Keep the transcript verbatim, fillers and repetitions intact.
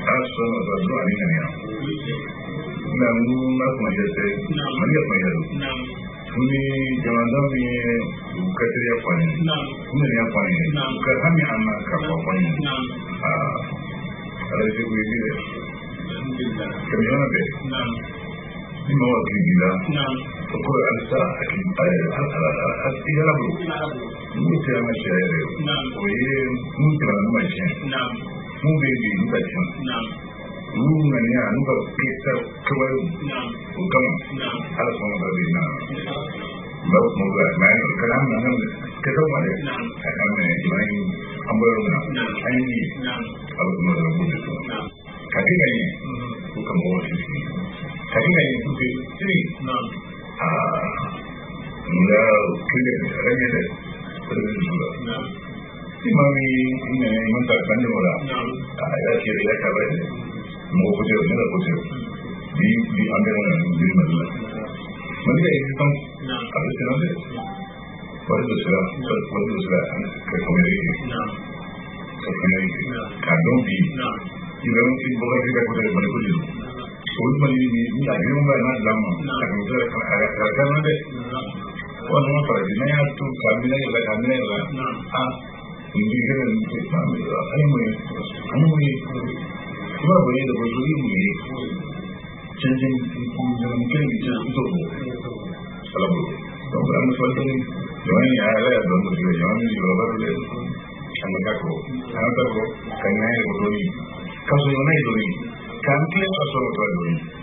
aso no do do ani ne na mu ma ko je se ma ni ko ya do ni jamanda mi ka tri ya kwani ni ya kwani ka hami amma ka ko kwani ah ala ji ku yi ne ka mi ona be ni mo ki gila ko alsa akin ay ala ala bro ni te ama share o ye mu te na ma chen mu be bi ni ta chen mu na ni anu ka pita ko wa o kama ala ko ma be na ba mo ga ma ka na na ka to ma le ka ka me ni ma ni ambaro na ai ni ala ko ma da bu ka ti ga ni ko ka mo shi ka ti ga ni ku ti ti ah na kile rage da na imami ina mun ta kan dora a ya ce ya ka bai mu ku je ne ku je bi bi an da bi madalla mun da yake kan a cikin nan wani da sura wani da sura ka kuma yake na ka kuma yake ka don bi idan in boga da ku da bane ku je ko mun ni ni da ne mun ba na lamma ka mun da ka ka ka nan da wannan fara da ya to ka mi ne da ka mi ne da a in ji ga ni ta mi da ai mu an mu ne kuma ba ne da ba zuri mu ne canjin kun da mun kai ni ta to salamu to ga mu so da wani ya ya da mu da ya ni da ba da an ga ko an ga ko kan ne ko ni ka so ne do ni kan ke so so to do ni